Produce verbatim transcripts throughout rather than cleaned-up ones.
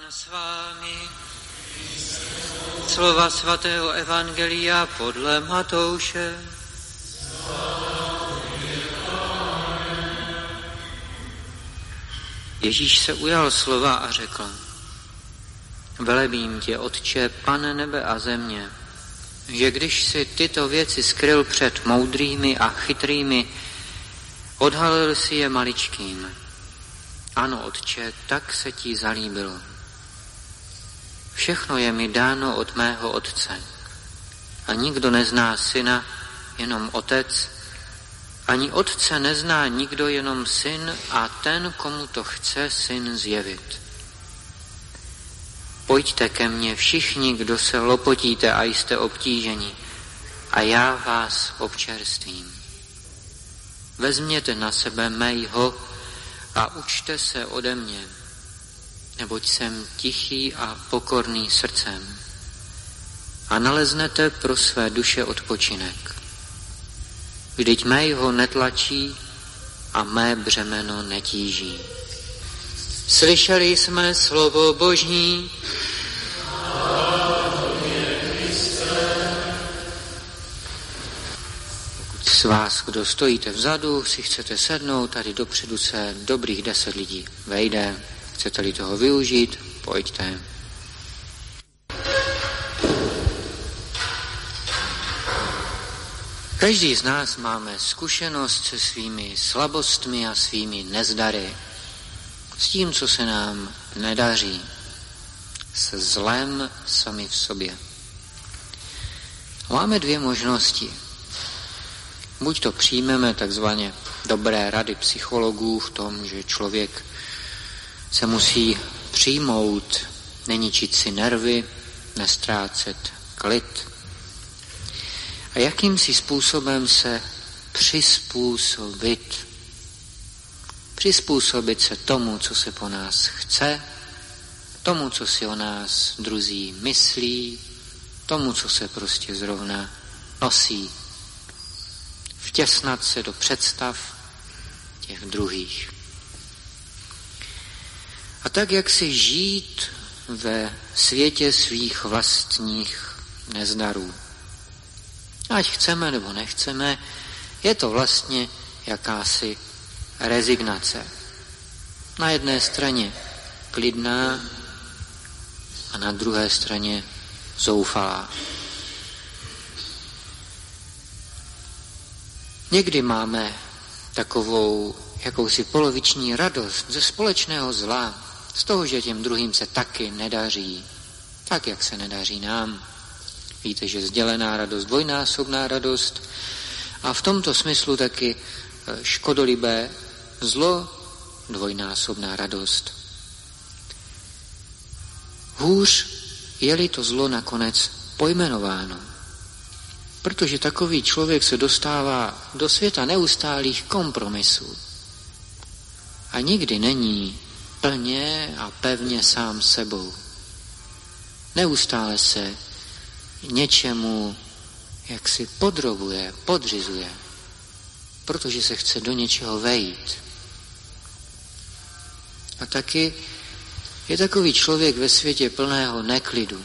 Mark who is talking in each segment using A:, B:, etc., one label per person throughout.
A: s vámi. Slova svatého evangelia podle Matouše. Ježíš se ujal slova a řekl: Velebím tě, Otče, Pane nebe a země, že když si tyto věci skryl před moudrými a chytrými, odhalil si je maličkým. Ano, Otče, tak se ti zalíbilo. Všechno je mi dáno od mého Otce. A nikdo nezná syna, jenom Otec, ani Otce nezná nikdo, jenom Syn a ten, komu to chce Syn zjevit. Pojďte ke mně všichni, kdo se lopotíte a jste obtíženi, a já vás občerstvím. Vezměte na sebe mého a učte se ode mě, neboť jsem tichý a pokorný srdcem, a naleznete pro své duše odpočinek. Vždyť mého netlačí a mé břemeno netíží. Slyšeli jsme slovo Boží. Pokud z vás, kdo stojíte vzadu, si chcete sednout, tady dopředu se dobrých deset lidí vejde. Chcete-li toho využít, pojďte. Každý z nás máme zkušenost se svými slabostmi a svými nezdary, s tím, co se nám nedaří, se zlem sami v sobě. Máme dvě možnosti. Buď to přijmeme takzvaně dobré rady psychologů v tom, že člověk se musí přijmout, neničit si nervy, nestrácet klid. A jakýmsi způsobem se přizpůsobit. Přizpůsobit se tomu, co se po nás chce, tomu, co si o nás druzí myslí, tomu, co se prostě zrovna nosí. Vtěsnat se do představ těch druhých. A tak, jak si žít ve světě svých vlastních nezdarů. Ať chceme nebo nechceme, je to vlastně jakási rezignace. Na jedné straně klidná a na druhé straně zoufalá. Někdy máme takovou jakousi poloviční radost ze společného zla, z toho, že těm druhým se taky nedaří, tak, jak se nedaří nám. Víte, že sdělená radost, dvojnásobná radost a v tomto smyslu taky škodolibé zlo, dvojnásobná radost. Hůř je-li to zlo nakonec pojmenováno, protože takový člověk se dostává do světa neustálých kompromisů a nikdy není plně a pevně sám sebou. Neustále se něčemu jaksi podrobuje, podřizuje, protože se chce do něčeho vejít. A taky je takový člověk ve světě plného neklidu.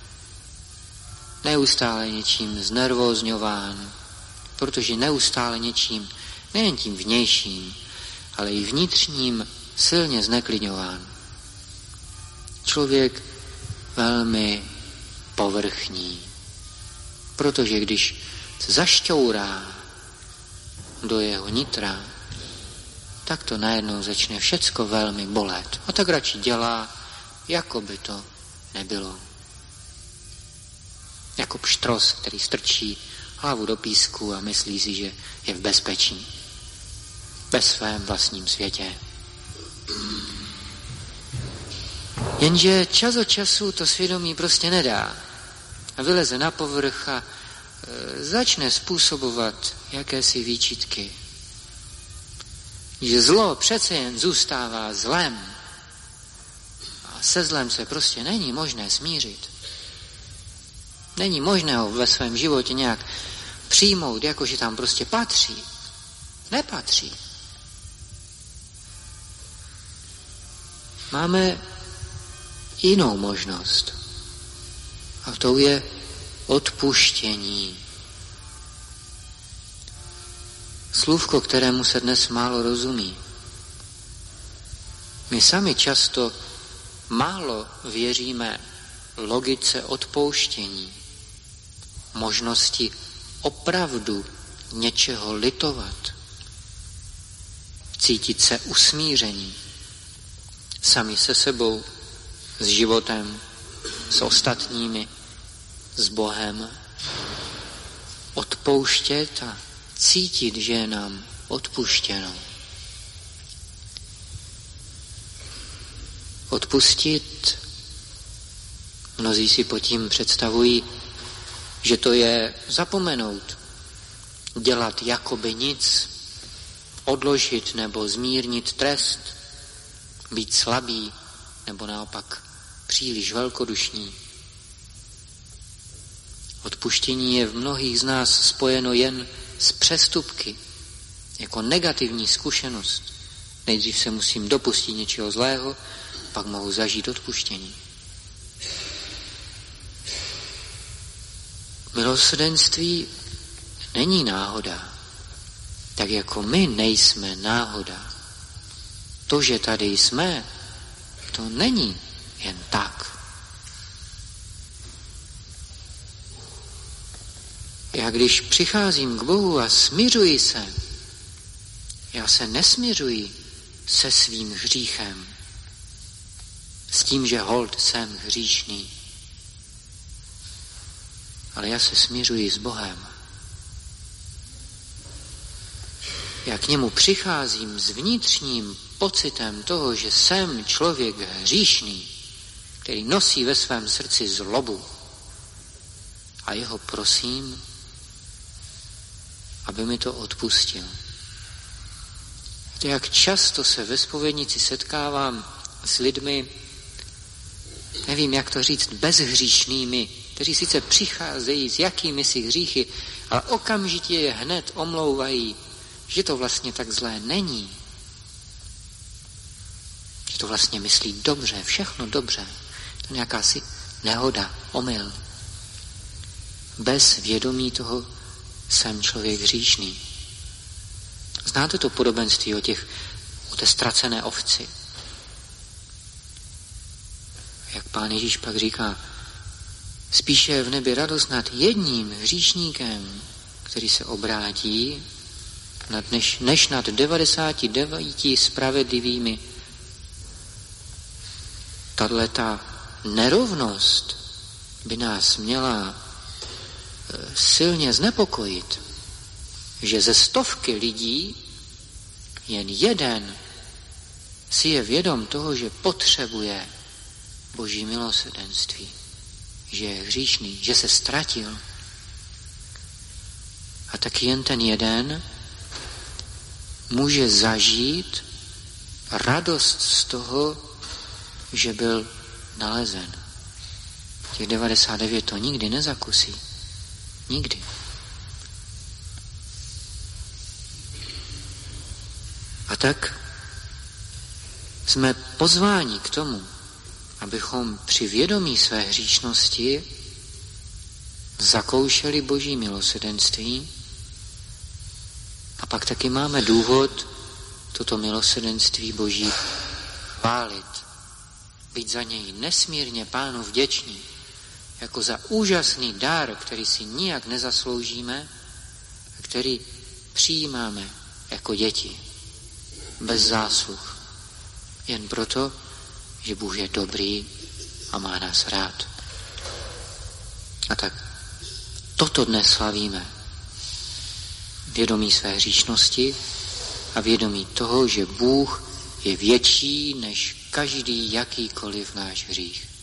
A: Neustále něčím znervózňován, protože neustále něčím, nejen tím vnějším, ale i vnitřním silně zneklidňován. Člověk velmi povrchní, protože když se zašťourá do jeho nitra, tak to najednou začne všecko velmi bolet. A tak radši dělá, jako by to nebylo. Jako pštros, který strčí hlavu do písku a myslí si, že je v bezpečí. Ve svém vlastním světě. Jenže čas od času to svědomí prostě nedá. A vyleze na povrch a e, začne způsobovat jakési výčitky. Že zlo přece jen zůstává zlem. A se zlem se prostě není možné smířit. Není možné ho ve svém životě nějak přijmout, jakože tam prostě patří. Nepatří. Máme jinou možnost. A to je odpuštění. Slůvko, kterému se dnes málo rozumí. My sami často málo věříme logice odpouštění, možnosti opravdu něčeho litovat, cítit se usmíření sami se sebou, s životem, s ostatními, s Bohem, odpouštět a cítit, že je nám odpuštěno. Odpustit, mnozí si pod tím představují, že to je zapomenout, dělat jakoby nic, odložit nebo zmírnit trest, být slabý nebo naopak příliš velkodušní. Odpuštění je v mnohých z nás spojeno jen s přestupky, jako negativní zkušenost. Nejdřív se musím dopustit něčeho zlého, pak mohu zažít odpuštění. Milosrdenství není náhoda, tak jako my nejsme náhoda. To, že tady jsme, to není jen tak. Já když přicházím k Bohu a smiřuji se, já se nesmiřuji se svým hříchem, s tím, že hold jsem hříšný, ale já se smiřuji s Bohem. Já k němu přicházím s vnitřním pocitem toho, že jsem člověk hříšný, který nosí ve svém srdci zlobu. A jeho prosím, aby mi to odpustil. Jak často se ve zpovědnici setkávám s lidmi, nevím, jak to říct, bezhříšnými, kteří sice přicházejí s jakými si hříchy, ale okamžitě je hned omlouvají, že to vlastně tak zlé není. Že to vlastně myslí dobře, všechno dobře. To je nějaká si nehoda, omyl. Bez vědomí toho jsem člověk hříšný. Znáte to podobenství o, těch, o té ztracené ovci? Jak Pán Ježíš pak říká, spíše je v nebi radost nad jedním hříšníkem, který se obrátí, než, než nad devadesáti devíti spravedlivými. Tato nerovnost by nás měla silně znepokojit, že ze stovky lidí jen jeden si je vědom toho, že potřebuje Boží milosrdenství, že je hříšný, že se ztratil. A tak jen ten jeden může zažít radost z toho, že byl nalezen. Těch devadesát devět to nikdy nezakusí. Nikdy. A tak jsme pozváni k tomu, abychom při vědomí své hříšnosti zakoušeli Boží milosrdenství a pak taky máme důvod toto milosrdenství Boží chválit. Být za něj nesmírně Pánu vděční, jako za úžasný dar, který si nijak nezasloužíme a který přijímáme jako děti, bez zásluh. Jen proto, že Bůh je dobrý a má nás rád. A tak toto dnes slavíme. Vědomí své hříšnosti a vědomí toho, že Bůh je větší než každý jakýkoliv náš hřích.